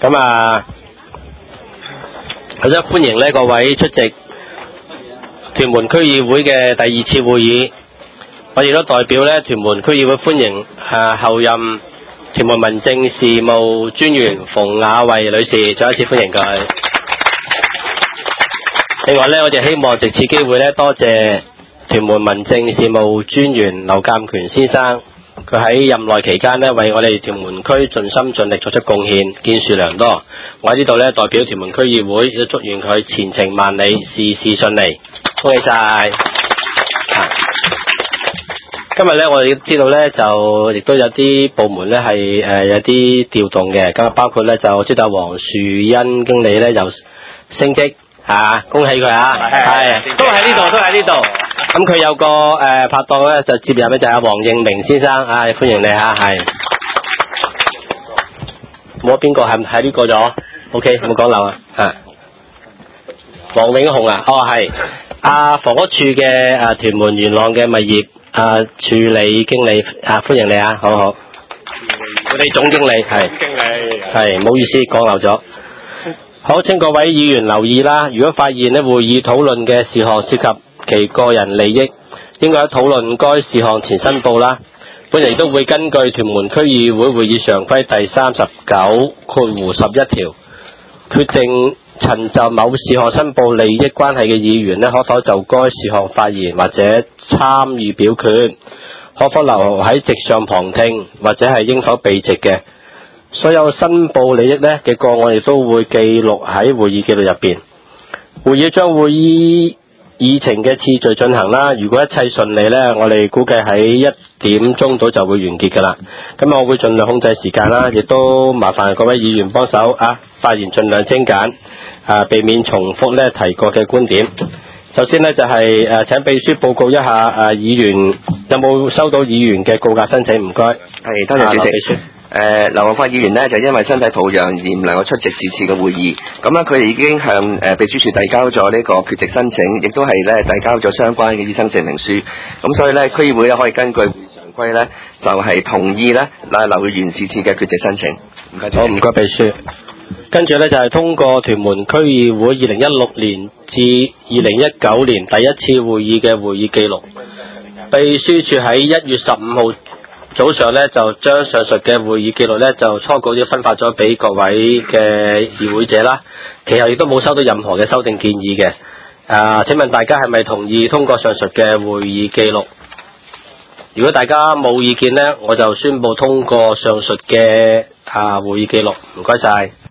咁啊，好想歡迎呢各位出席屯門區議會嘅第2次會議。我亦都代表呢屯門區議會歡迎候任屯門民政事務專員馮雅慧女士，再一次歡迎佢。另外呢，我哋希望藉此機會呢，多謝屯門民政事務專員劉鑑權先生。佢喺任內期間呢，為我哋屯門區盡心盡力作出貢獻，建樹良多。我喺呢度呢，代表屯門區議會，亦都祝願佢前程萬里，事事順利。恭喜晒！今日呢，我哋知道呢，就亦都有啲部門呢係有啲調動嘅。咁啊，包括呢，就知道黃樹欣經理呢又升職恭喜佢係都喺呢度，都喺呢度。咁佢有個拍檔咧，就接任咧就係黃應明先生，歡迎你係。冇邊個係呢個咗 ？OK， 冇講漏黃永雄係房屋處嘅屯門元朗嘅物業處理經理歡迎你好。處理總經理係，唔好意思講漏咗。好，請各位議員留意啦。如果發現呢會議討論嘅事項涉及其個人利益，應該喺討論該事項前申報啦。本人亦都會根據屯門區議會會議常規第39(11) 條，決定曾就某事項申報利益關係嘅議員呢，可否就該事項發言或者參與表決，可否留喺席上旁聽，或者係應否避席嘅。所有申報利益呢嘅個案亦都會記錄喺會議記錄入邊。會議將會依議程嘅次序進行啦。如果一切順利呢，我哋估計喺1點鐘到就會完結㗎啦。咁我會盡量控制時間啦，亦都麻煩各位議員幫手發言盡量精簡，避免重複呢提過嘅觀點。首先呢，就係請秘書報告一下議員有冇收到議員嘅告假申請，唔該。 係，多謝主席。劉皇發議員呢，就因為身體抱恙而唔能夠出席是次嘅會議，咁呢佢哋已經向秘書處遞交咗呢個缺席申請，亦都係呢遞交咗相關嘅醫生證明書，咁所以呢區議會呢可以根據會議常規呢，就係同意呢劉議員是次嘅缺席申請。唔該。 好，唔該秘書。跟住呢，就係通過屯門區議會2016年至2019年第1次會議嘅會議記錄。秘書處喺1月15號早上呢，就將上述嘅會議記錄呢，就初稿已經分發咗俾各位嘅議會者啦。其後亦都冇收到任何嘅修訂建議嘅。請問大家係咪同意通過上述嘅會議記錄？如果大家冇意見呢，我就宣布通過上述嘅會議記錄。唔該晒。